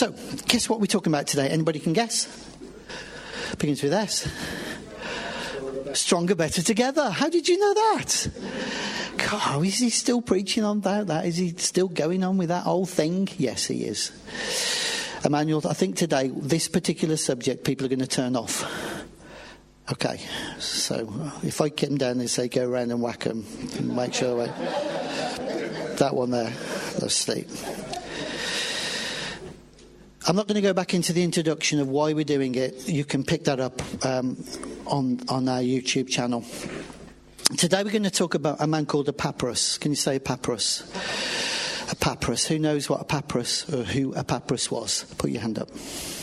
So, guess what we're talking about today? Anybody can guess? Begins with S. Stronger, better together. How did you know that? God, is he still preaching on about that? Is he still going on with that whole thing? Yes, he is. Emmanuel, I think today, this particular subject, people are going to turn off. Okay, so if I come down and say go around and whack them, make sure that one there, they'll sleep. I'm not going to go back into the introduction of why we're doing it. You can pick that up on our YouTube channel. Today we're going to talk about a man called Epaphras. Can you say Epaphras? Epaphras. Who knows what Epaphras or who Epaphras was? Put your hand up.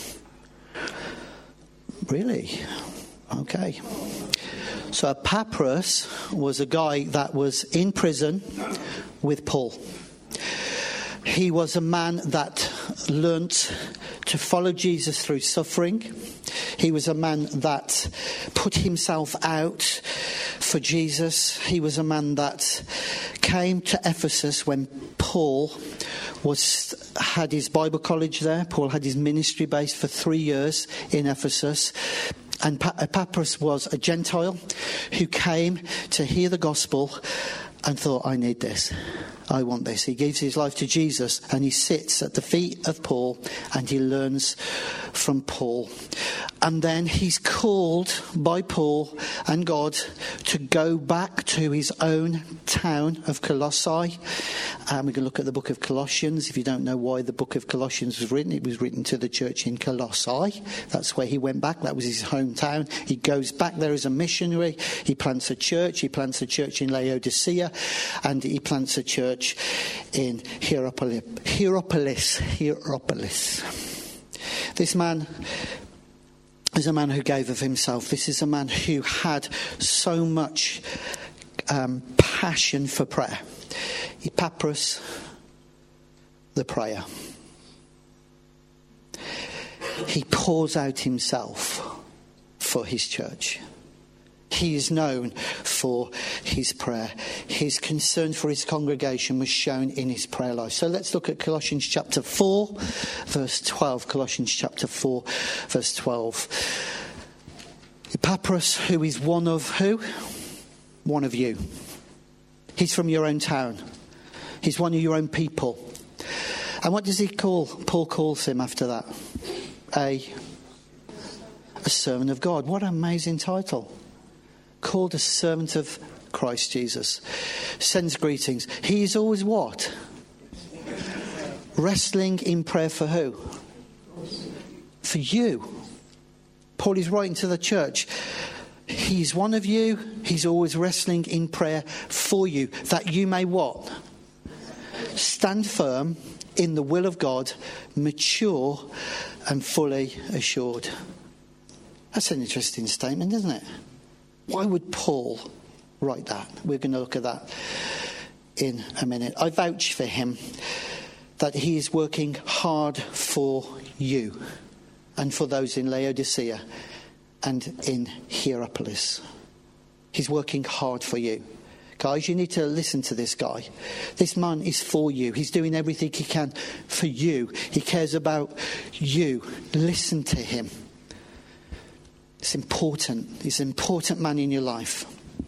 Really? Okay. So Epaphras was a guy that was in prison with Paul. He was a man that learnt to follow Jesus through suffering. He was a man that put himself out for Jesus. He was a man that came to Ephesus when Paul had his Bible college there. Paul had his ministry base for 3 years in Ephesus. And Epaphras was a Gentile who came to hear the gospel and thought, I need this. I want this. He gives his life to Jesus and he sits at the feet of Paul and he learns from Paul. And then he's called by Paul and God to go back to his own town of Colossae. We can look at the book of Colossians. If you don't know why the book of Colossians was written, it was written to the church in Colossae. That's where he went back. That was his hometown. He goes back there as a missionary. He plants a church. He plants a church in Laodicea. And he plants a church in Hierapolis. This man is a man who gave of himself. This is a man who had so much passion for prayer. Epaphras, the prayer. He pours out himself for his church. He is known for his prayer. His concern for his congregation was shown in his prayer life. So let's look at Colossians chapter 4, verse 12. Colossians chapter 4, verse 12. Epaphras, who is one of who? One of you. He's from your own town. He's one of your own people. And what does he call? Paul calls him after that. A servant of God. What an amazing title. Called a servant of Christ Jesus. Sends greetings. He is always what? Wrestling in prayer for who? For you. Paul is writing to the church. He's one of you. He's always wrestling in prayer for you. That you may what? Stand firm in the will of God, mature and fully assured. That's an interesting statement, isn't it? Why would Paul write that? We're going to look at that in a minute. I vouch for him that he is working hard for you and for those in Laodicea and in Hierapolis. He's working hard for you. Guys, you need to listen to this guy. This man is for you. He's doing everything he can for you. He cares about you. Listen to him. It's important. He's an important man in your life.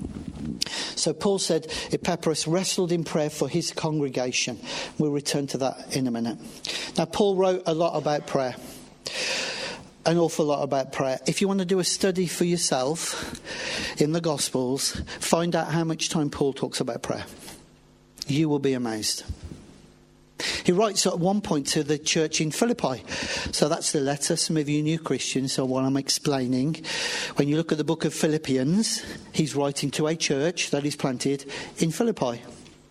So Paul said Epaphras wrestled in prayer for his congregation. We'll return to that in a minute. Now, Paul wrote a lot about prayer. An awful lot about prayer. If you want to do a study for yourself in the Gospels, find out how much time Paul talks about prayer. You will be amazed. He writes at one point to the church in Philippi. So that's the letter. Some of you new Christians, so what I'm explaining. When you look at the book of Philippians, he's writing to a church that is planted in Philippi.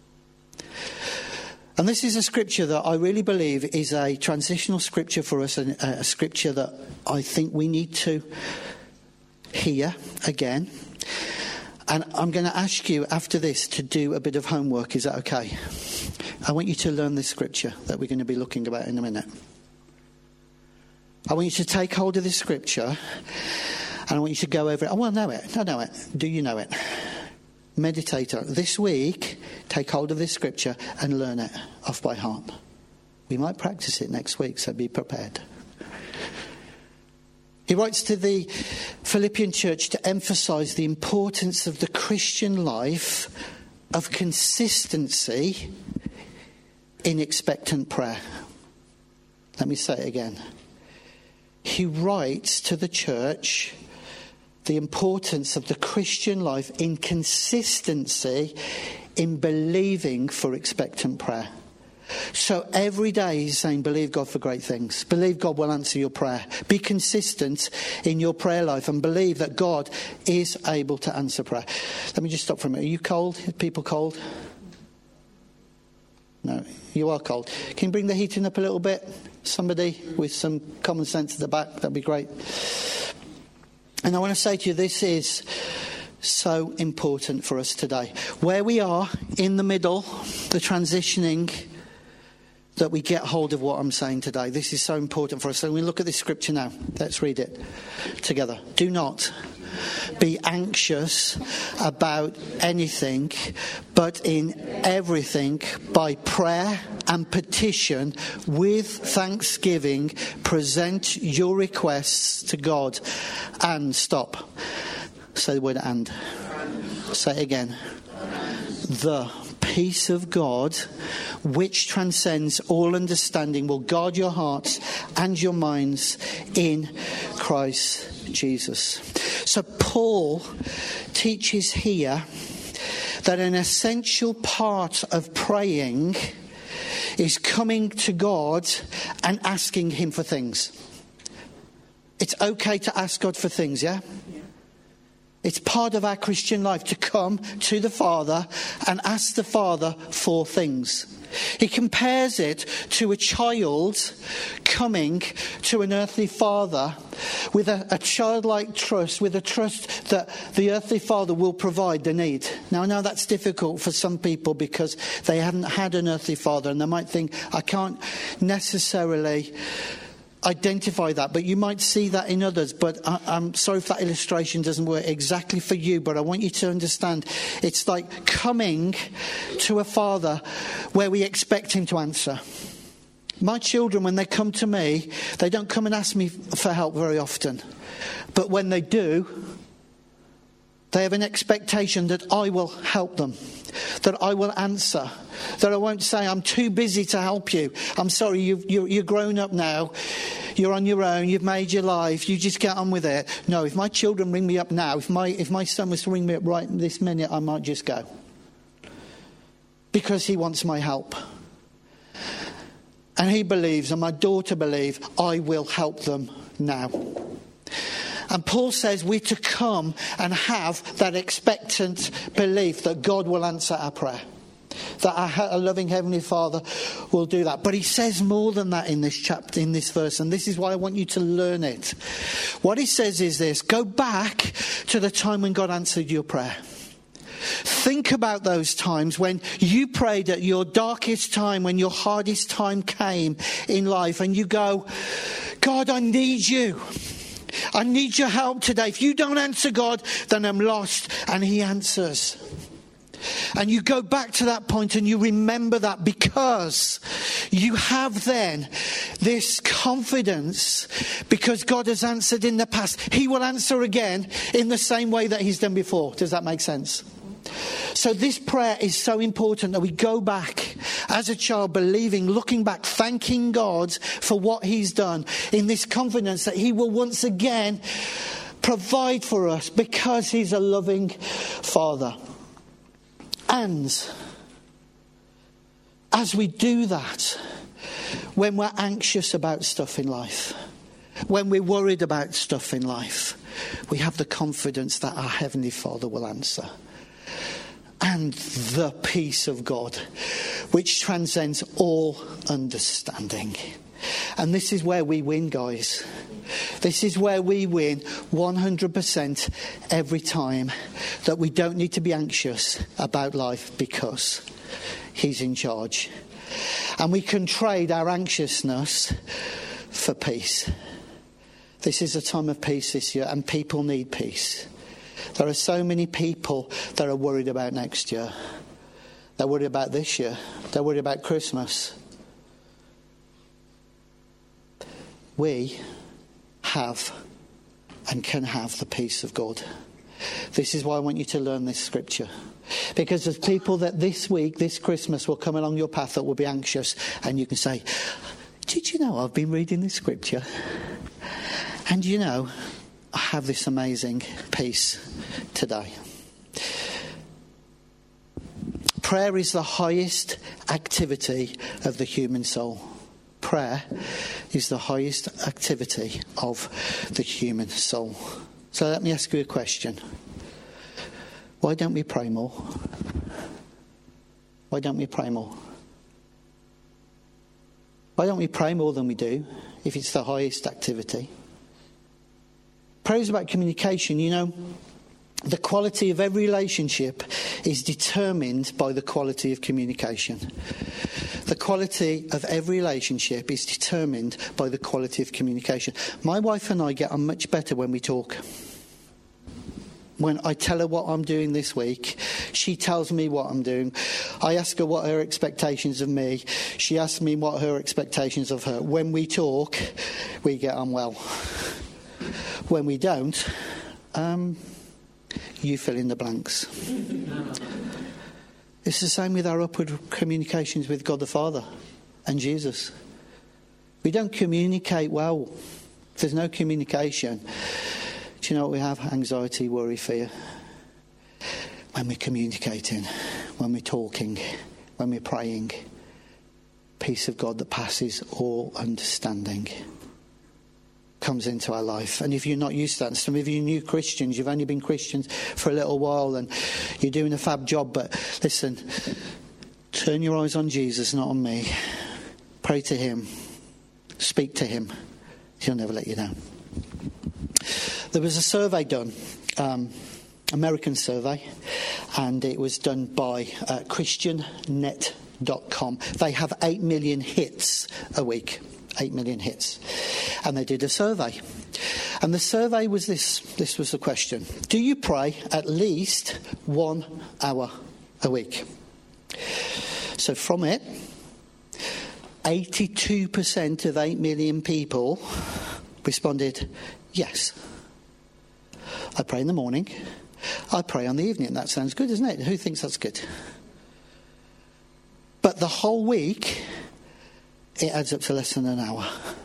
And this is a scripture that I really believe is a transitional scripture for us, and a scripture that I think we need to hear again. And I'm going to ask you after this to do a bit of homework. Is that okay? I want you to learn this scripture that we're going to be looking about in a minute. I want you to take hold of this scripture and I want you to go over it. I want to know it. I know it. Do you know it? Meditate on it. This week, take hold of this scripture and learn it off by heart. We might practice it next week, so be prepared. He writes to the Philippian church to emphasize the importance of the Christian life of consistency in expectant prayer. Let me say it again. He writes to the church the importance of the Christian life in consistency in believing for expectant prayer. So every day he's saying, believe God for great things. Believe God will answer your prayer. Be consistent in your prayer life and believe that God is able to answer prayer. Let me just stop for a minute. Are you cold? Are people cold? No, you are cold. Can you bring the heating up a little bit? Somebody with some common sense at the back, that'd be great. And I want to say to you, this is so important for us today. Where we are in the middle, the transitioning, that we get hold of what I'm saying today. This is so important for us. So we look at this scripture now. Let's read it together. Do not be anxious about anything, but in everything, by prayer and petition, with thanksgiving, present your requests to God. And stop. Say the word and. Say it again. The peace of God, which transcends all understanding, will guard your hearts and your minds in Christ Jesus. So Paul teaches here that an essential part of praying is coming to God and asking him for things. It's okay to ask God for things, yeah? It's part of our Christian life to come to the Father and ask the Father for things. He compares it to a child coming to an earthly father with a childlike trust, with a trust that the earthly father will provide the need. Now, I know that's difficult for some people because they haven't had an earthly father and they might think, I can't necessarily identify that, but you might see that in others. But I'm sorry if that illustration doesn't work exactly for you, but I want you to understand it's like coming to a father where we expect him to answer. My children, when they come to me, they don't come and ask me for help very often, but when they do, they have an expectation that I will help them, that I will answer, that I won't say, I'm too busy to help you. I'm sorry, you're grown up now. You're on your own. You've made your life. You just get on with it. No, if my children ring me up now, if my son was to ring me up right this minute, I might just go. Because he wants my help. And he believes, and my daughter believes, I will help them now. And Paul says we're to come and have that expectant belief that God will answer our prayer. That our loving Heavenly Father will do that. But he says more than that in this chapter, in this verse. And this is why I want you to learn it. What he says is this. Go back to the time when God answered your prayer. Think about those times when you prayed at your darkest time, when your hardest time came in life. And you go, God, I need you. I need your help today. If you don't answer God, then I'm lost. And he answers. And you go back to that point and you remember that because you have then this confidence because God has answered in the past. He will answer again in the same way that he's done before. Does that make sense? So this prayer is so important that we go back as a child believing, looking back, thanking God for what he's done in this confidence that he will once again provide for us because he's a loving Father. And as we do that, when we're anxious about stuff in life, when we're worried about stuff in life, we have the confidence that our Heavenly Father will answer. And the peace of God, which transcends all understanding. And this is where we win, guys. This is where we win 100% every time, that we don't need to be anxious about life because he's in charge. And we can trade our anxiousness for peace. This is a time of peace this year, and people need peace. There are so many people that are worried about next year. They're worried about this year. They're worried about Christmas. we have and can have the peace of God. This is why I want you to learn this scripture. Because there's people that this week, this Christmas, will come along your path that will be anxious, and you can say, did you know I've been reading this scripture? And you know, I have this amazing peace today. Prayer is the highest activity of the human soul. Prayer is the highest activity of the human soul. So let me ask you a question. Why don't we pray more? Why don't we pray more? Why don't we pray more than we do if it's the highest activity? Prayer is about communication. You know, the quality of every relationship is determined by the quality of communication. The quality of every relationship is determined by the quality of communication. My wife and I get on much better when we talk. When I tell her what I'm doing this week, she tells me what I'm doing. I ask her what her expectations of me. She asks me what her expectations of her. When we talk, we get on well. When we don't, you fill in the blanks. It's the same with our upward communications with God the Father and Jesus. We don't communicate well. If there's no communication, do you know what we have? Anxiety, worry, fear. When we're communicating, when we're talking, when we're praying, peace of God that passes all understanding comes into our life. And if you're not used to that, and some of you new Christians, you've only been Christians for a little while and you're doing a fab job, but listen, turn your eyes on Jesus, not on me. Pray to him. Speak to him. He'll never let you down. There was a survey done, American survey, and it was done by ChristianNet.com. They have 8 million hits a week. 8 million hits. And they did a survey. And the survey was this was the question. Do you pray at least 1 hour a week? So from it, 82% of 8 million people responded, yes. I pray in the morning. I pray on the evening. That sounds good, doesn't it? Who thinks that's good? But the whole week, it adds up to less than an hour.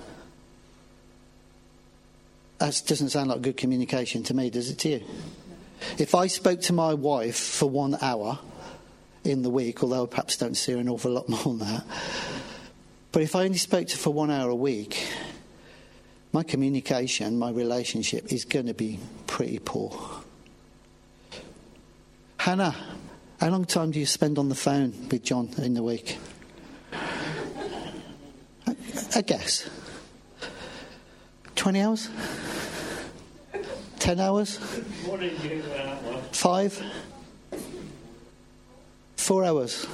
That doesn't sound like good communication to me, does it to you? If I spoke to my wife for 1 hour in the week, although I perhaps don't see her an awful lot more than that, but if I only spoke to her for 1 hour a week, my communication, my relationship is going to be pretty poor. Hannah, how long time do you spend on the phone with John in the week? I guess. 20 hours? 10 hours? 5? 4 hours?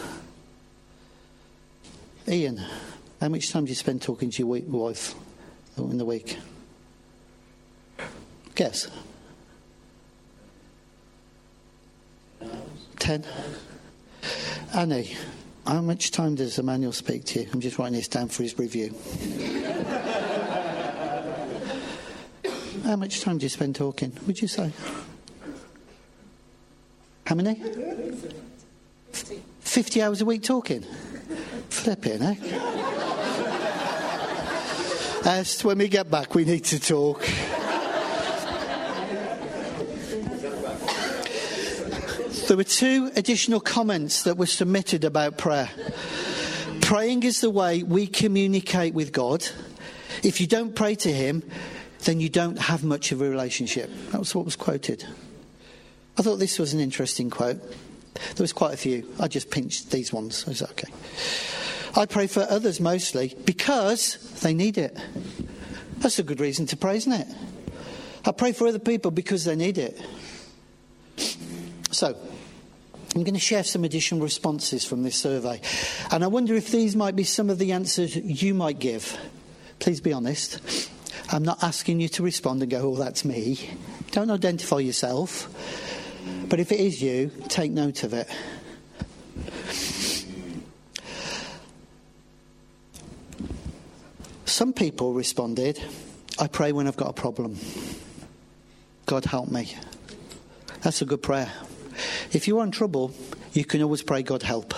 Ian, how much time do you spend talking to your wife in the week? Guess. 10? Annie, how much time does Emmanuel speak to you? I'm just writing this down for his review. How much time do you spend talking, would you say? How many? 50 hours a week talking? Flipping, eh? As when we get back, we need to talk. There were 2 additional comments that were submitted about prayer. Praying is the way we communicate with God. If you don't pray to him, then you don't have much of a relationship. That was what was quoted. I thought this was an interesting quote. There was quite a few. I just pinched these ones. I was like, okay. I pray for others mostly because they need it. That's a good reason to pray, isn't it? I pray for other people because they need it. So, I'm going to share some additional responses from this survey. And I wonder if these might be some of the answers you might give. Please be honest. I'm not asking you to respond and go, oh, that's me. Don't identify yourself. But if it is you, take note of it. Some people responded, I pray when I've got a problem. God help me. That's a good prayer. If you're in trouble, you can always pray, God help.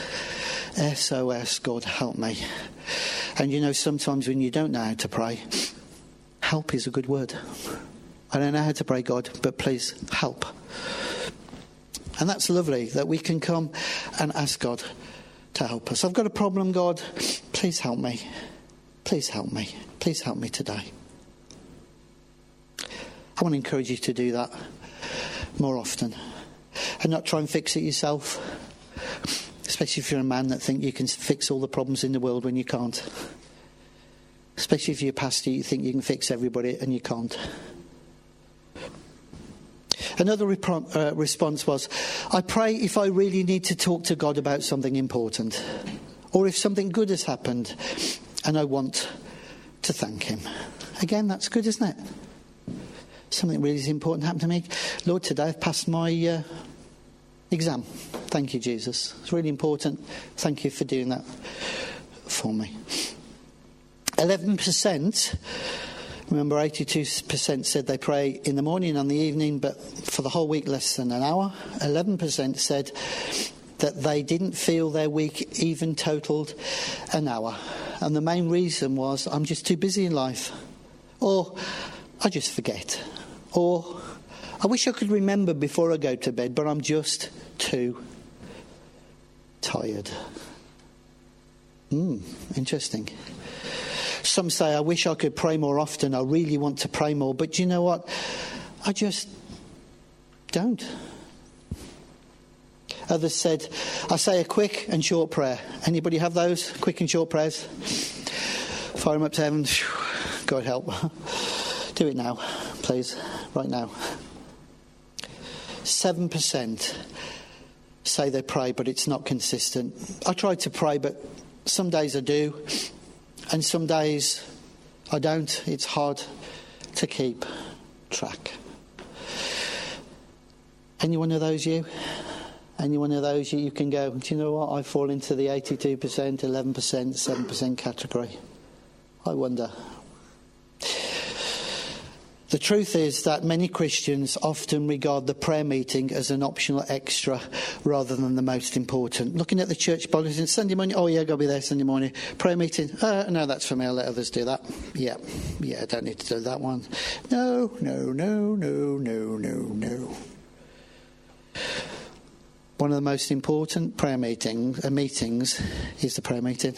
SOS, God help me. And you know, sometimes when you don't know how to pray, help is a good word. I don't know how to pray, God, but please help. And that's lovely that we can come and ask God to help us. I've got a problem, God. Please help me. Please help me. Please help me today. I want to encourage you to do that more often and not try and fix it yourself, especially if you're a man that think you can fix all the problems in the world when you can't. Especially if you're a pastor, you think you can fix everybody and you can't. Another response was, I pray if I really need to talk to God about something important, or if something good has happened and I want to thank him. Again, that's good, isn't it? Something really important happened to me. Lord, today I've passed my exam. Thank you, Jesus. It's really important. Thank you for doing that for me. 11%, remember 82% said they pray in the morning and the evening, but for the whole week less than an hour. 11% said that they didn't feel their week even totaled an hour. And the main reason was, I'm just too busy in life. Or, I just forget. Or, I wish I could remember before I go to bed, but I'm just too tired. Interesting. Some say, I wish I could pray more often. I really want to pray more. But you know what? I just don't. Others said, I say a quick and short prayer. Anybody have those? Quick and short prayers? Fire them up to heaven. God help. Do it now, please. Right now. 7% say they pray, but it's not consistent. I try to pray, but some days I do. And some days I don't. It's hard to keep track. Any one of those you? Any one of those you can go, do you know what? I fall into the 82%, 11%, 7% category. I wonder. The truth is that many Christians often regard the prayer meeting as an optional extra rather than the most important. Looking at the church bulletin, Sunday morning, oh yeah, I've got to be there Sunday morning. Prayer meeting, no, that's for me, I'll let others do that. Yeah, I don't need to do that one. No. One of the most important prayer meetings is the prayer meeting.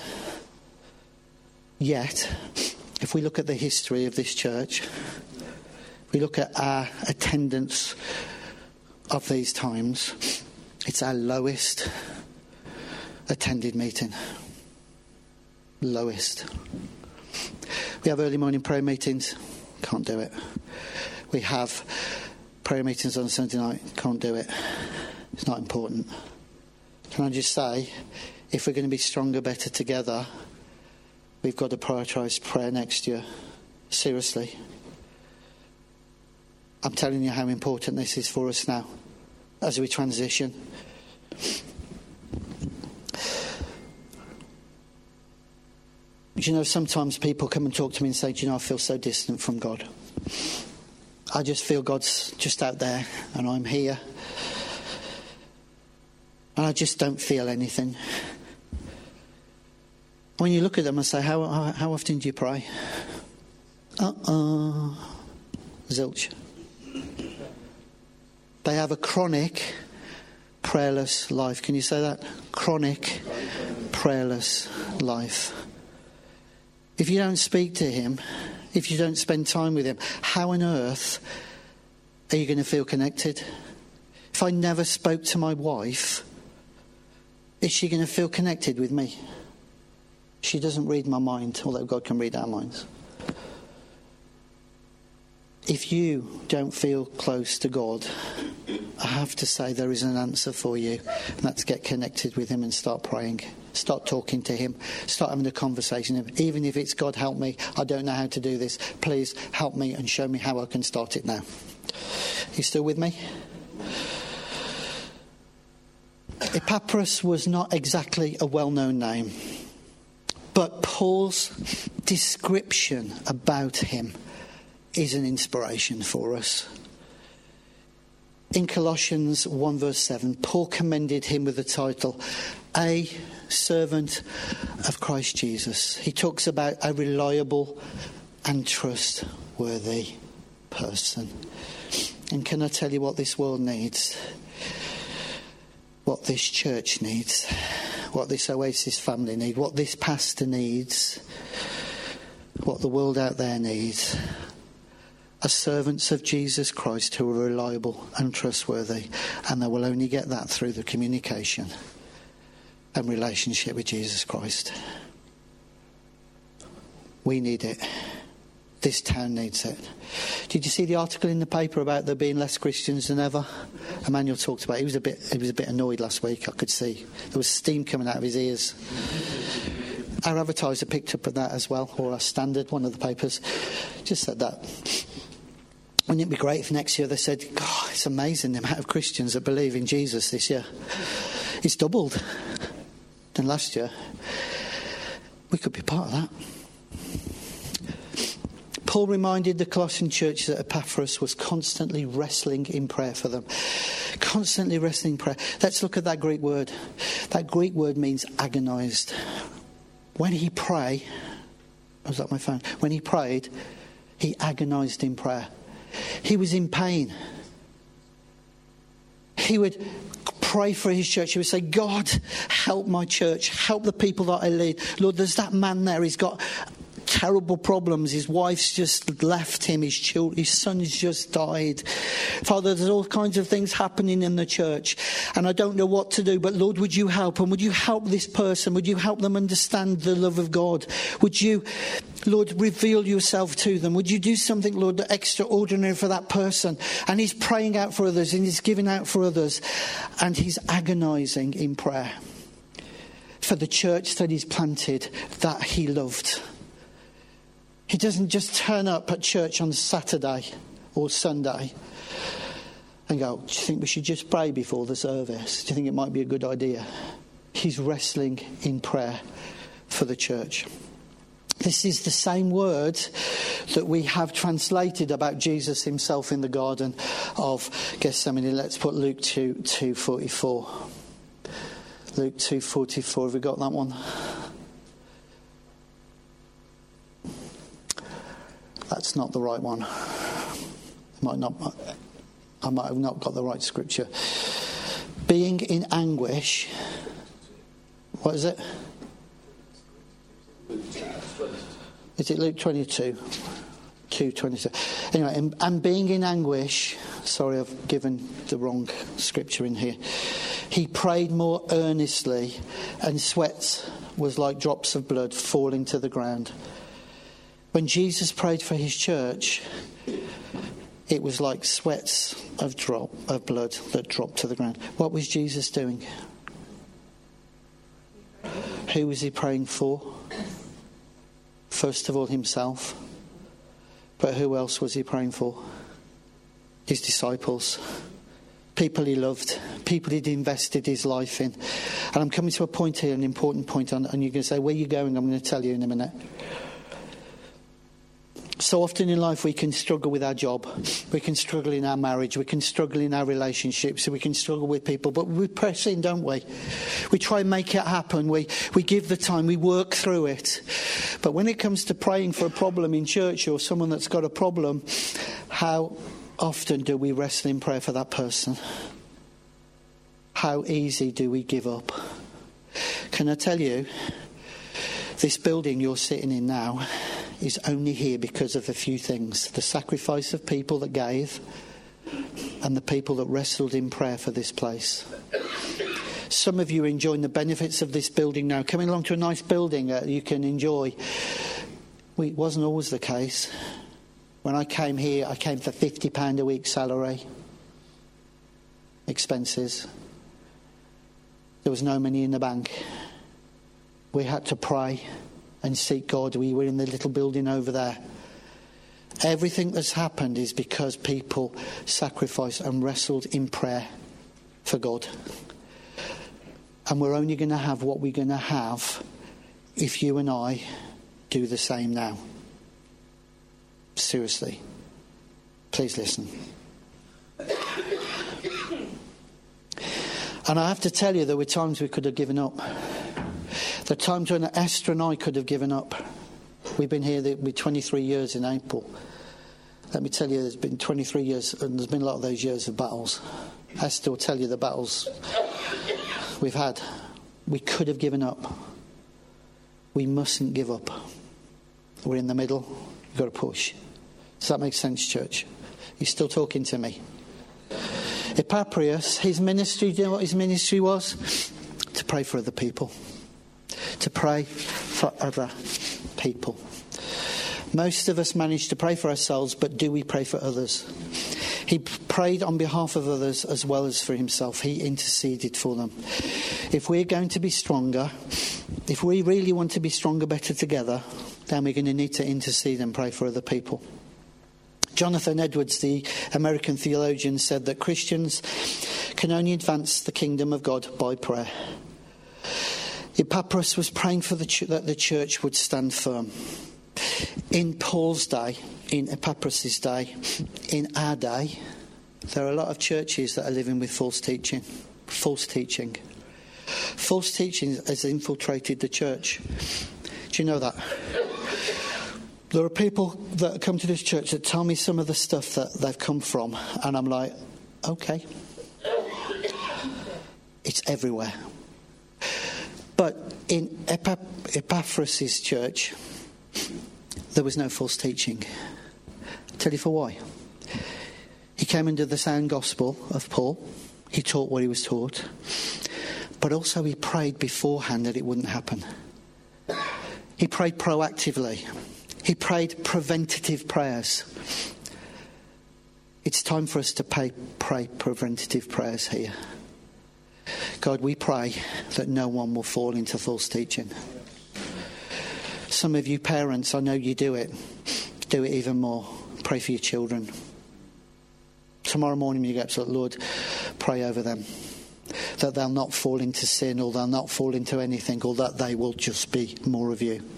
Yet, if we look at the history of this church, we look at our attendance of these times, it's our lowest attended meeting. Lowest. We have early morning prayer meetings, can't do it. We have prayer meetings on Sunday night, can't do it. It's not important. Can I just say, if we're going to be stronger, better together, we've got to prioritise prayer next year. Seriously. I'm telling you how important this is for us now, as we transition. You know, sometimes people come and talk to me and say, do you know, I feel so distant from God. I just feel God's just out there and I'm here. And I just don't feel anything. When you look at them and say, how often do you pray? Zilch. They have a chronic prayerless life. Can you say that? Chronic prayerless life. If you don't speak to him, if you don't spend time with him, how on earth are you going to feel connected? If I never spoke to my wife, is she going to feel connected with me? She doesn't read my mind, although God can read our minds. If you don't feel close to God, I have to say there is an answer for you. And that's get connected with him and start praying. Start talking to him. Start having a conversation with him. Even if it's, God help me, I don't know how to do this. Please help me and show me how I can start it now. You still with me? Epaphras was not exactly a well-known name. But Paul's description about him is an inspiration for us. In Colossians 1 verse 7, Paul commended him with the title, a servant of Christ Jesus. He talks about a reliable and trustworthy person. And can I tell you what this world needs? What this church needs? What this Oasis family needs? What this pastor needs? What the world out there needs? Are servants of Jesus Christ who are reliable and trustworthy, and they will only get that through the communication and relationship with Jesus Christ. We need it. This town needs it. Did you see the article in the paper about there being less Christians than ever? Emmanuel talked about it. He was a bit annoyed last week, I could see. There was steam coming out of his ears. Our advertiser picked up on that as well, or our Standard, one of the papers, just said that. Wouldn't it be great if next year they said, God, it's amazing the amount of Christians that believe in Jesus this year. It's doubled than last year. We could be part of that. Paul reminded the Colossian church that Epaphras was constantly wrestling in prayer for them. Constantly wrestling in prayer. Let's look at that Greek word. That Greek word means agonised. When he prayed, was that my phone? When he prayed, he agonised in prayer. He was in pain. He would pray for his church. He would say, God, help my church. Help the people that I lead. Lord, there's that man there. He's got terrible problems. His wife's just left him. His son's just died. Father, there's all kinds of things happening in the church, and I don't know what to do, but Lord, would you help? And would you help this person? Would you help them understand the love of God? Would you, Lord, reveal yourself to them? Would you do something, Lord, extraordinary for that person? And he's praying out for others, and he's giving out for others, and he's agonising in prayer for the church that he's planted, that he loved. He doesn't just turn up at church on Saturday or Sunday and go, do you think we should just pray before the service? Do you think it might be a good idea? He's wrestling in prayer for the church. This is the same word that we have translated about Jesus himself in the Garden of Gethsemane. Let's put Luke 2:44. Luke 2:44. Have we got that one? That's not the right one. I might have not got the right scripture. Being in anguish. What is it? Is it Luke 22? 2:22. Anyway, and being in anguish. Sorry, I've given the wrong scripture in here. He prayed more earnestly, and sweat was like drops of blood falling to the ground. When Jesus prayed for his church, it was like sweats of blood that dropped to the ground. What was Jesus doing? Who was he praying for? First of all, himself. But who else was he praying for? His disciples. People he loved. People he'd invested his life in. And I'm coming to a point here, an important point, and you're going to say, where are you going? I'm going to tell you in a minute. So often in life we can struggle with our job, we can struggle in our marriage, we can struggle in our relationships, we can struggle with people, but we press in, don't we? We try and make it happen, we give the time, we work through it. But when it comes to praying for a problem in church or someone that's got a problem, how often do we wrestle in prayer for that person? How easy do we give up? Can I tell you, this building you're sitting in now is only here because of a few things. The sacrifice of people that gave and the people that wrestled in prayer for this place. Some of you are enjoying the benefits of this building now. Coming along to a nice building that you can enjoy. It wasn't always the case. When I came here, I came for £50 a week salary. Expenses. There was no money in the bank. We had to pray and seek God. We were in the little building over there. Everything that's happened is because people sacrificed and wrestled in prayer for God. And we're only going to have what we're going to have if you and I do the same now. Seriously. Please listen. And I have to tell you, there were times we could have given up. There are times when Esther and I could have given up. We've been here 23 years in April. Let me tell you, there's been 23 years, and there's been a lot of those years of battles. Esther will tell you the battles we've had. We could have given up. We mustn't give up. We're in the middle. We've got to push. Does that make sense, church? You're still talking to me? Epaphras, his ministry, do you know what his ministry was? To pray for other people. To pray for other people. Most of us manage to pray for ourselves, but do we pray for others? He prayed on behalf of others as well as for himself. He interceded for them. If we're going to be stronger, if we really want to be stronger, better together, then we're going to need to intercede and pray for other people. Jonathan Edwards, the American theologian, said that Christians can only advance the kingdom of God by prayer. Epaphras was praying for that the church would stand firm. In Paul's day, in Epaphras' day, in our day, there are a lot of churches that are living with false teaching. False teaching. False teaching has infiltrated the church. Do you know that? There are people that come to this church that tell me some of the stuff that they've come from, and I'm like, okay. It's everywhere. But in Epaphras' church, there was no false teaching. I'll tell you for why. He came under the sound gospel of Paul. He taught what he was taught. But also he prayed beforehand that it wouldn't happen. He prayed proactively. He prayed preventative prayers. It's time for us to pray preventative prayers here. God, we pray that no one will fall into false teaching. Some of you parents, I know you do it. Do it even more. Pray for your children. Tomorrow morning when you get up, Lord, pray over them. That they'll not fall into sin, or they'll not fall into anything, or that they will just be more of you.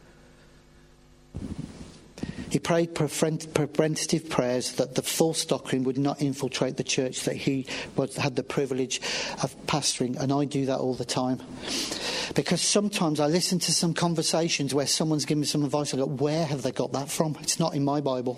He prayed preventative prayers that the false doctrine would not infiltrate the church that he had the privilege of pastoring. And I do that all the time. Because sometimes I listen to some conversations where someone's giving me some advice. I go, where have they got that from? It's not in my Bible.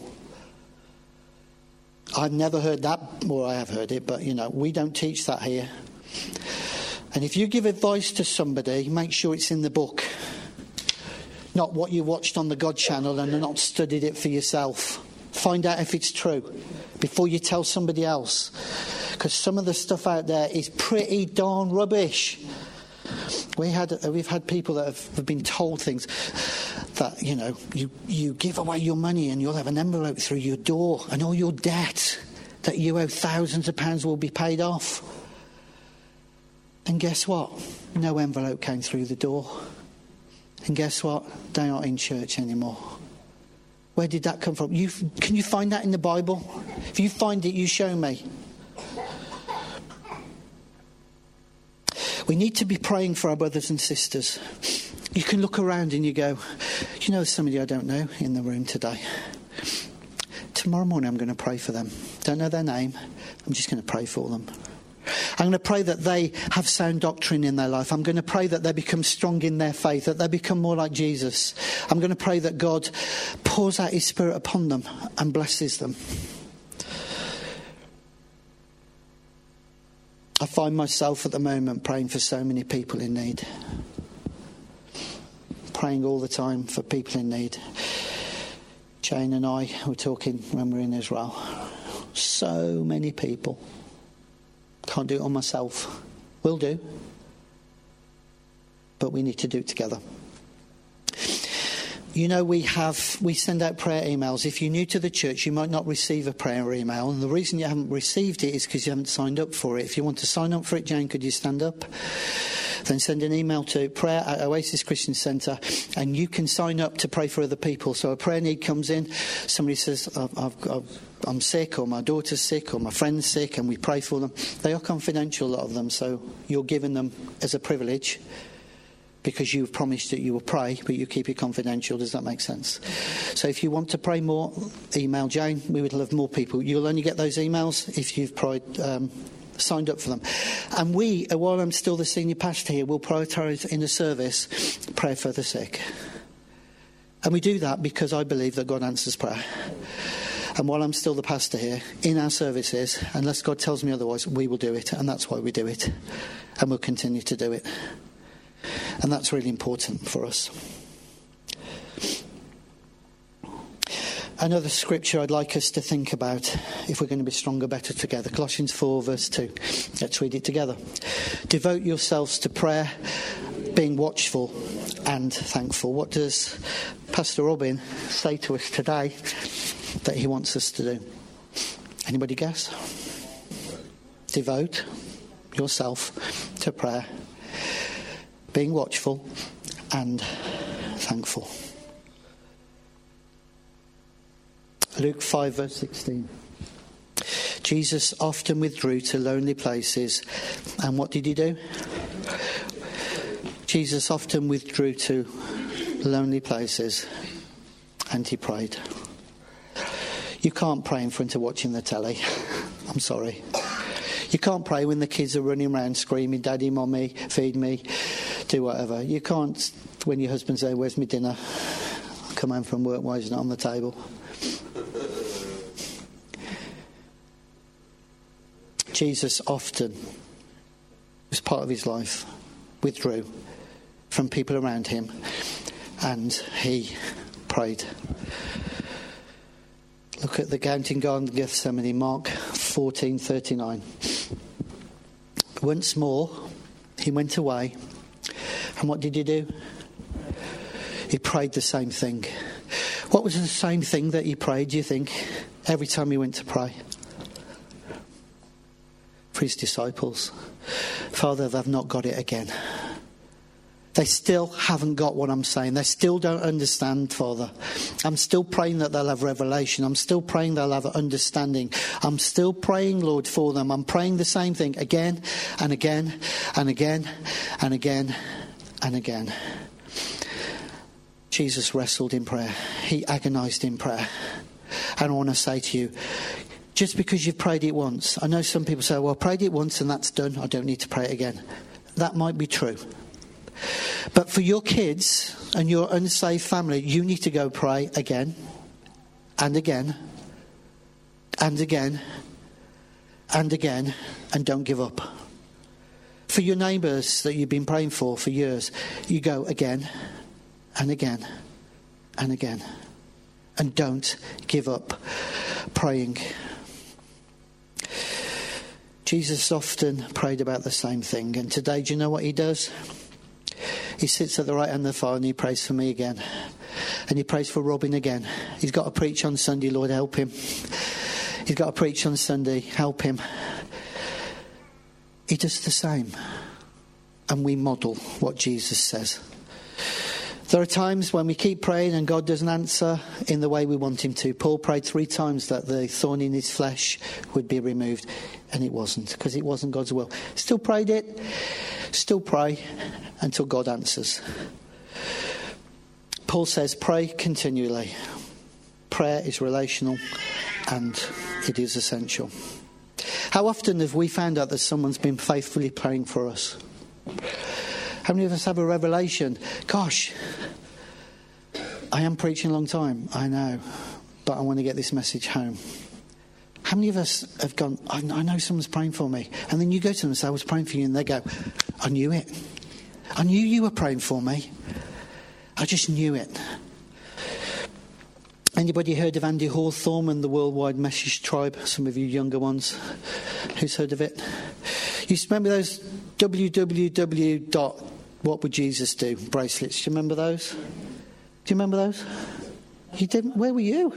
I've never heard that. Well, I have heard it, but, we don't teach that here. And if you give advice to somebody, make sure it's in the book. Not what you watched on the God channel and not studied it for yourself. Find out if it's true before you tell somebody else. Because some of the stuff out there is pretty darn rubbish. We've had people that have been told things that, you give away your money and you'll have an envelope through your door and all your debt that you owe thousands of pounds will be paid off. And guess what? No envelope came through the door. And guess what? They're not in church anymore. Where did that come from? Can you find that in the Bible? If you find it, you show me. We need to be praying for our brothers and sisters. You can look around and you go, there's somebody I don't know in the room today. Tomorrow morning I'm going to pray for them. Don't know their name. I'm just going to pray for them. I'm going to pray that they have sound doctrine in their life. I'm going to pray that they become strong in their faith, that they become more like Jesus. I'm going to pray that God pours out his Spirit upon them and blesses them. I find myself at the moment praying for so many people in need. Praying all the time for people in need. Jane and I were talking when we were in Israel. So many people. Can't do it on myself. Will do. But we need to do it together. We send out prayer emails. If you're new to the church, you might not receive a prayer email. And the reason you haven't received it is because you haven't signed up for it. If you want to sign up for it, Jane, could you stand up? Then send an email to prayer@Oasis Christian Centre and you can sign up to pray for other people. So a prayer need comes in. Somebody says, I'm sick, or my daughter's sick, or my friend's sick, and we pray for them. They are confidential, a lot of them, so you're given them as a privilege because you've promised that you will pray, but you keep it confidential. Does that make sense? So if you want to pray more, email Jane. We would love more people. You'll only get those emails if you've signed up for them. And we, while I'm still the senior pastor here, will prioritise in the service prayer for the sick. And we do that because I believe that God answers prayer. And while I'm still the pastor here, in our services, unless God tells me otherwise, we will do it. And that's why we do it. And we'll continue to do it. And that's really important for us. Another scripture I'd like us to think about if we're going to be stronger, better together. Colossians 4 verse 2. Let's read it together. Devote yourselves to prayer, being watchful and thankful. What does Pastor Robin say to us today that he wants us to do? Anybody guess? Devote yourself to prayer, being watchful and thankful. Luke 5 verse 16. Jesus often withdrew to lonely places, and what did he do? Jesus often withdrew to lonely places and he prayed. You can't pray in front of watching the telly. I'm sorry. You can't pray when the kids are running around screaming, Daddy, Mommy, feed me, do whatever. You can't when your husband says, where's my dinner? I come home from work, why isn't it on the table? Jesus often, as part of his life, withdrew from people around him and he prayed. Look at the Counting Garden of Gethsemane, Mark 14:39. Once more, he went away, and what did he do? He prayed the same thing. What was the same thing that he prayed, do you think, every time he went to pray? For his disciples. Father, they've not got it again. They still haven't got what I'm saying. They still don't understand, Father. I'm still praying that they'll have revelation. I'm still praying they'll have understanding. I'm still praying, Lord, for them. I'm praying the same thing again and again and again and again and again. Jesus wrestled in prayer. He agonized in prayer. And I want to say to you, just because you've prayed it once, I know some people say, well, I prayed it once and that's done. I don't need to pray it again. That might be true. But for your kids and your unsaved family, you need to go pray again and again and again and again, and don't give up. For your neighbours that you've been praying for years, you go again and again and again. And don't give up praying. Jesus often prayed about the same thing. And today, do you know what he does? He sits at the right hand of the Father and he prays for me again. And he prays for Robin again. He's got to preach on Sunday, Lord, help him. He's got to preach on Sunday, help him. He does the same. And we model what Jesus says. There are times when we keep praying and God doesn't answer in the way we want him to. Paul prayed 3 times that the thorn in his flesh would be removed, and it wasn't, because it wasn't God's will. Still prayed it, still pray until God answers. Paul says, pray continually. Prayer is relational and it is essential. How often have we found out that someone's been faithfully praying for us? How many of us have a revelation? Gosh, I am preaching a long time, I know, but I want to get this message home. How many of us have gone, I know someone's praying for me, and then you go to them and say, I was praying for you, and they go, I knew it. I knew you were praying for me. I just knew it. Anybody heard of Andy Hawthorne and the Worldwide Message Tribe? Some of you younger ones. Who's heard of it? You remember those www.whatwouldjesusdo bracelets? Do you remember those? Do you remember those? You didn't? Where were you?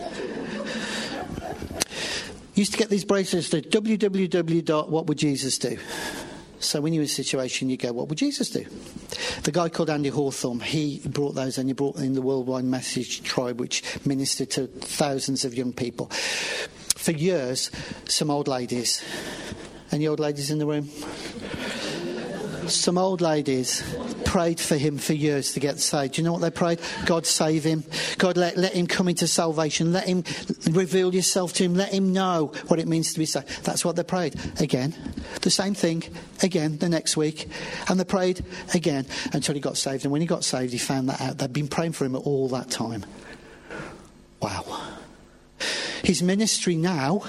Used to get these bracelets to www.whatwouldjesusdo. So when you're in a situation, you go, what would Jesus do? The guy called Andy Hawthorne, he brought those, and he brought in the Worldwide Message Tribe, which ministered to thousands of young people. For years, some old ladies. Any old ladies in the room? Some old ladies prayed for him for years to get saved. Do you know what they prayed? God save him. God let him come into salvation. Let him reveal yourself to him. Let him know what it means to be saved. That's what they prayed. Again. The same thing. Again the next week. And they prayed again until he got saved. And when he got saved, he found that out. They'd been praying for him all that time. Wow. His ministry now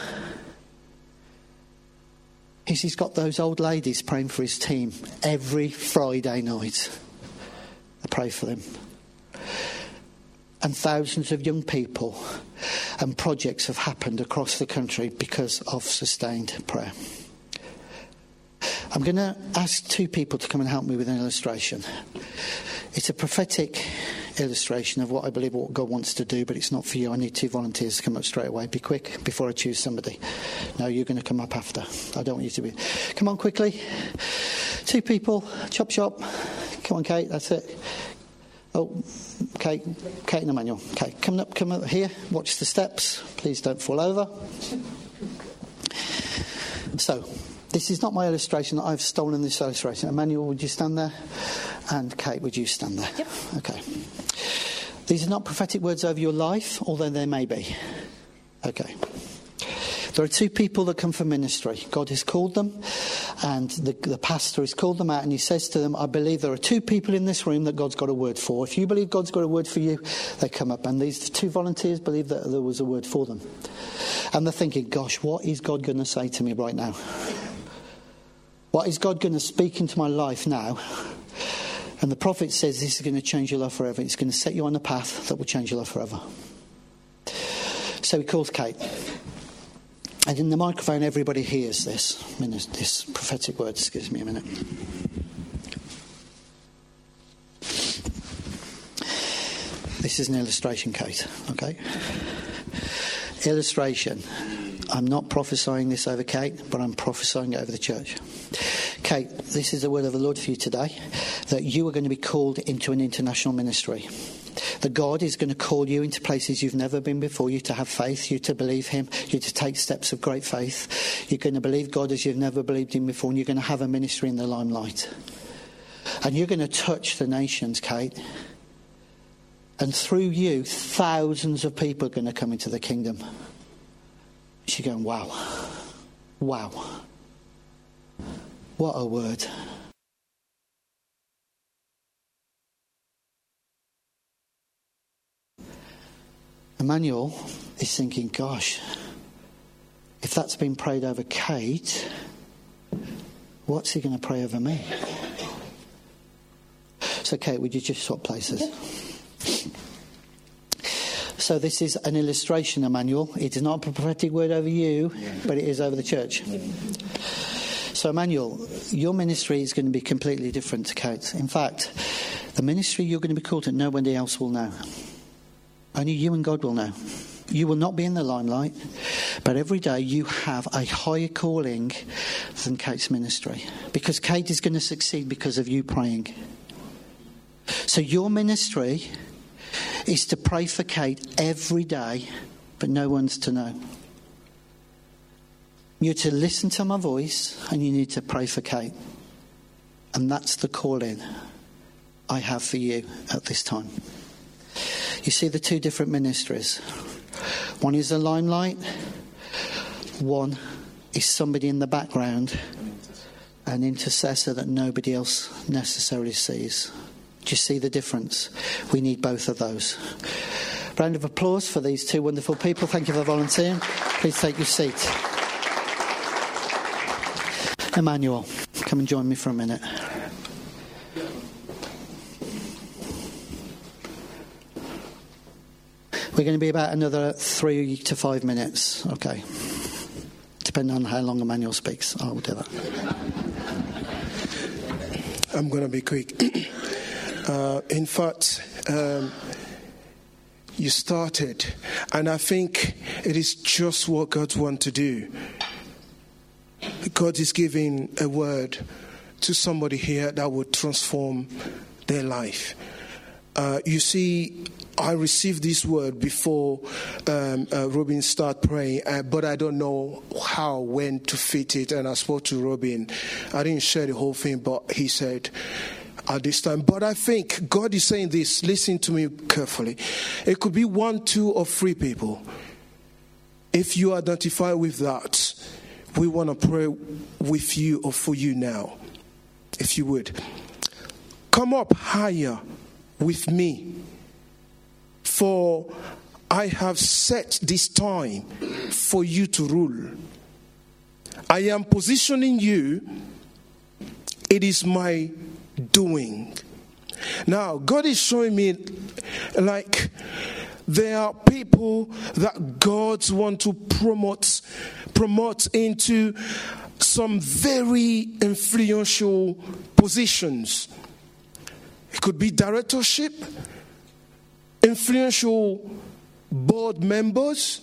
is he's got those old ladies praying for his team every Friday night. They pray for them. And thousands of young people and projects have happened across the country because of sustained prayer. I'm going to ask two people to come and help me with an illustration. It's a prophetic illustration of what I believe what God wants to do, but it's not for you. I need two volunteers to come up straight away. Be quick before I choose somebody. No, you're going to come up after. I don't want you to be. Come on, quickly. Two people. Chop, chop. Come on, Kate. That's it. Oh, Kate and Emmanuel. Okay, come up here. Watch the steps. Please don't fall over. So, this is not my illustration. I've stolen this illustration. Emmanuel, would you stand there? And Kate, would you stand there? Yep. Okay. These are not prophetic words over your life, although they may be. Okay. There are two people that come for ministry. God has called them, and the pastor has called them out, and he says to them, I believe there are two people in this room that God's got a word for. If you believe God's got a word for you, they come up. And these two volunteers believe that there was a word for them. And they're thinking, gosh, what is God going to say to me right now? What is God going to speak into my life now? And the prophet says this is going to change your life forever. It's going to set you on a path that will change your life forever. So he calls Kate. And in the microphone, everybody hears this prophetic word. Excuse me a minute. This is an illustration, Kate. Okay? Illustration. I'm not prophesying this over Kate, but I'm prophesying it over the church. Kate, this is the word of the Lord for you today, that you are going to be called into an international ministry. That God is going to call you into places you've never been before, you to have faith, you to believe him, you to take steps of great faith. You're going to believe God as you've never believed him before, and you're going to have a ministry in the limelight. And you're going to touch the nations, Kate. And through you, thousands of people are going to come into the kingdom. She's going, wow. Wow. What a word. Emmanuel is thinking, gosh, if that's been prayed over Kate, what's he going to pray over me? So, Kate, would you just swap places? Yeah. So this is an illustration, Emmanuel. It is not a prophetic word over you, but it is over the church. So, Emmanuel, your ministry is going to be completely different to Kate's. In fact, the ministry you're going to be called to, nobody else will know. Only you and God will know. You will not be in the limelight, but every day you have a higher calling than Kate's ministry. Because Kate is going to succeed because of you praying. So your ministry is to pray for Kate every day, but no one's to know. You're to listen to my voice, and you need to pray for Kate. And that's the calling I have for you at this time. You see the two different ministries. One is the limelight. One is somebody in the background, an intercessor that nobody else necessarily sees. Do you see the difference? We need both of those. Round of applause for these two wonderful people. Thank you for volunteering. Please take your seat. Emmanuel, come and join me for a minute. We're going to be about another 3 to 5 minutes. Okay. Depending on how long Emmanuel speaks, I will do that. I'm going to be quick. In fact, you started, and I think it is just what God wants to do. God is giving a word to somebody here that would transform their life. You see, I received this word before Robin started praying, but I don't know when to fit it. And I spoke to Robin. I didn't share the whole thing, but he said at this time. But I think God is saying this. Listen to me carefully. It could be 1, 2, or 3 people. If you identify with that, we want to pray with you or for you now. If you would. Come up higher with me. For I have set this time for you to rule. I am positioning you. It is my doing. Now, God is showing me like there are people that God wants to promote into some very influential positions. It could be directorship, influential board members,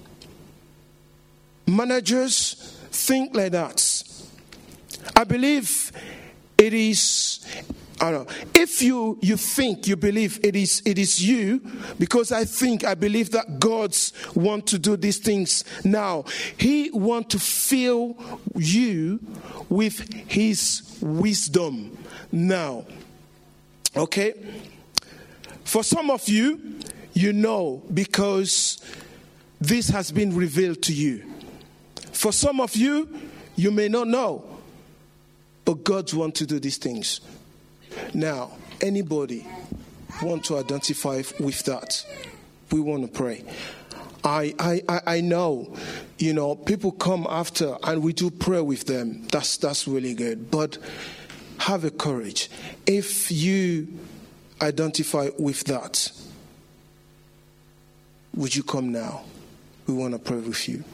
managers, things like that. I believe it is, I don't know, if you think, you believe it is you, because I believe that God wants to do these things now. He wants to fill you with his wisdom now. Okay? For some of you, you know, because this has been revealed to you. For some of you, you may not know, but God wants to do these things. Now, anybody want to identify with that? We want to pray. I know, people come after and we do pray with them. That's really good. But have a courage. If you identify with that, would you come now? We want to pray with you.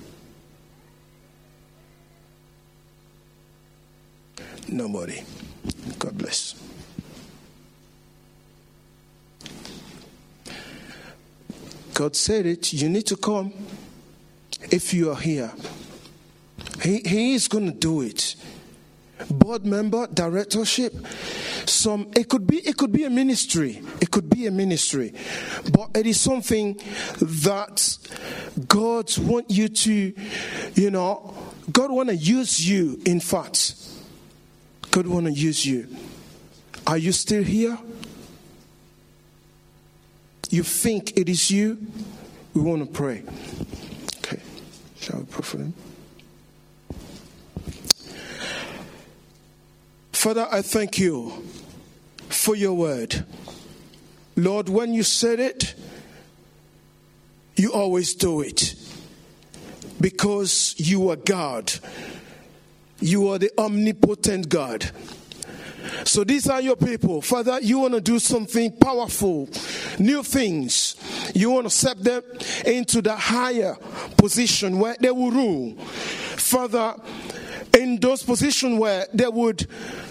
Nobody. God bless. God said it. You need to come. If you are here, He is going to do it. Board member, directorship. It could be a ministry. It could be a ministry, but it is something that God wants you to, God want to use you. In fact, God want to use you. Are you still here? You think it is you? We want to pray. Okay, shall we pray for them? Father, I thank you for your word. Lord, when you said it, you always do it. Because you are God. You are the omnipotent God. So these are your people. Father, you want to do something powerful, new things. You want to set them into the higher position where they will rule. Father, in those positions where they would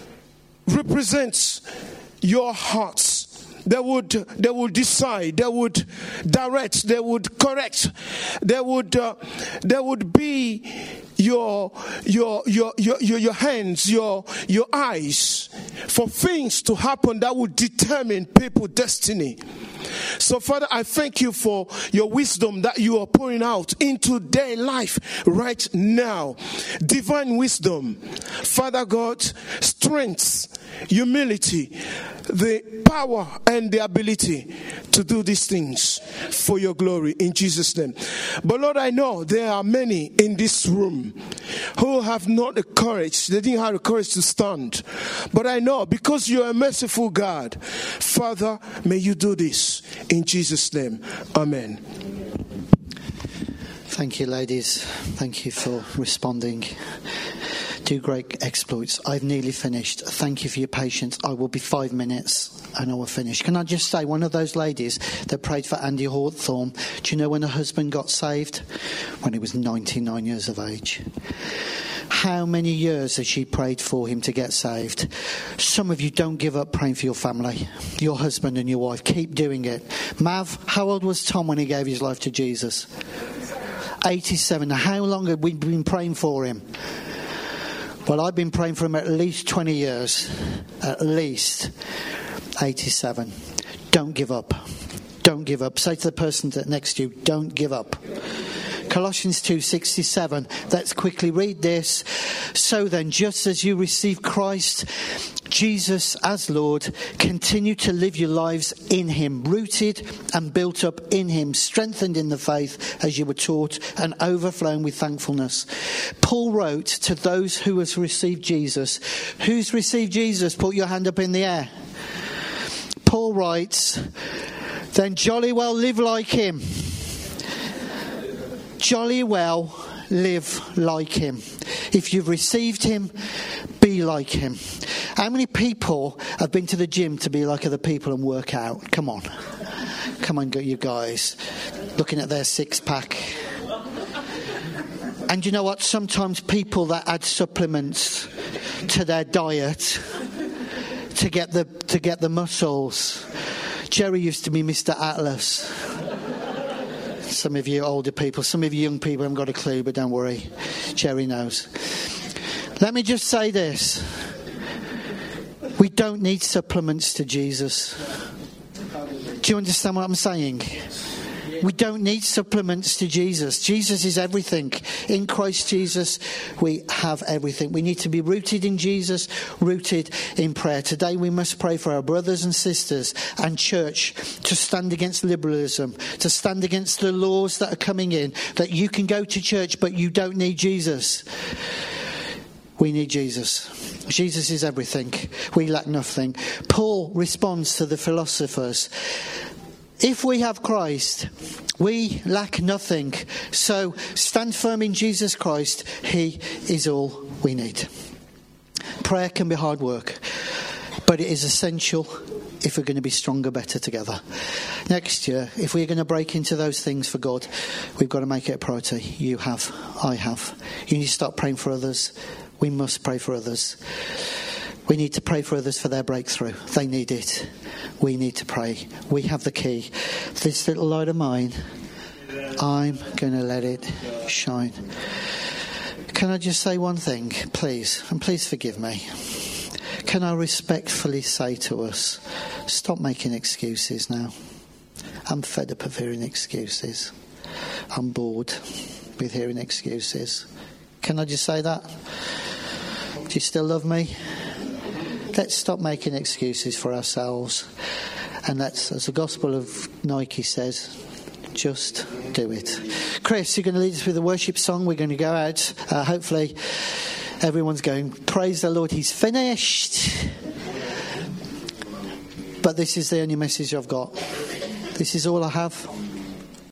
represent your hearts. They would decide, they would direct, they would correct, they would be your hands, your eyes for things to happen that would determine people's destiny. So, Father, I thank you for your wisdom that you are pouring out into their life right now. Divine wisdom, Father God, strength, humility, the power and the ability to do these things for your glory in Jesus' name. But Lord, I know there are many in this room who have not the courage, they didn't have the courage to stand. But I know because you are a merciful God, Father, may you do this in Jesus' name. Amen. Thank you, ladies. Thank you for responding. Do great exploits. I've nearly finished. Thank you for your patience. I will be 5 minutes and I will finish. Can I just say, one of those ladies that prayed for Andy Hawthorne, do you know when her husband got saved? When he was 99 years of age. How many years has she prayed for him to get saved? Some of you don't give up praying for your family, your husband and your wife. Keep doing it. Mav, how old was Tom when he gave his life to Jesus? 87. Now, how long have we been praying for him? Well, I've been praying for him at least 20 years. At least 87. Don't give up. Don't give up. Say to the person next to you, don't give up. Colossians 2:67. Let's quickly read this. So then, just as you receive Christ Jesus as Lord, continue to live your lives in him, rooted and built up in him, strengthened in the faith as you were taught, and overflowing with thankfulness. Paul wrote to those who have received Jesus. Who's received Jesus? Put your hand up in the air. Paul writes, then jolly well live like him. Jolly well live like him. If you've received him, be like him. How many people have been to the gym to be like other people and work out? Come on, you guys. Looking at their six-pack. And you know what? Sometimes people that add supplements to their diet to get the muscles. Jerry used to be Mr. Atlas. Some of you older people, some of you young people haven't got a clue, but don't worry. Jerry knows. Let me just say this. We don't need supplements to Jesus. Do you understand what I'm saying? We don't need supplements to Jesus. Jesus is everything. In Christ Jesus, we have everything. We need to be rooted in Jesus, rooted in prayer. Today we must pray for our brothers and sisters and church to stand against liberalism, to stand against the laws that are coming in, that you can go to church but you don't need Jesus. We need Jesus. Jesus is everything. We lack nothing. Paul responds to the philosophers. If we have Christ, we lack nothing. So stand firm in Jesus Christ. He is all we need. Prayer can be hard work, but it is essential if we're going to be stronger, better together. Next year, if we're going to break into those things for God, we've got to make it a priority. You have, I have. You need to start praying for others. We must pray for others. We need to pray for others for their breakthrough. They need it. We need to pray. We have the key. This little light of mine, I'm going to let it shine. Can I just say one thing, please? And please forgive me. Can I respectfully say to us, stop making excuses now. I'm fed up of hearing excuses. I'm bored with hearing excuses. Can I just say that? Do you still love me? Let's stop making excuses for ourselves. And let's, as the Gospel of Nike says, just do it. Chris, you're going to lead us with a worship song. We're going to go out. Hopefully everyone's going, praise the Lord, he's finished. But this is the only message I've got. This is all I have.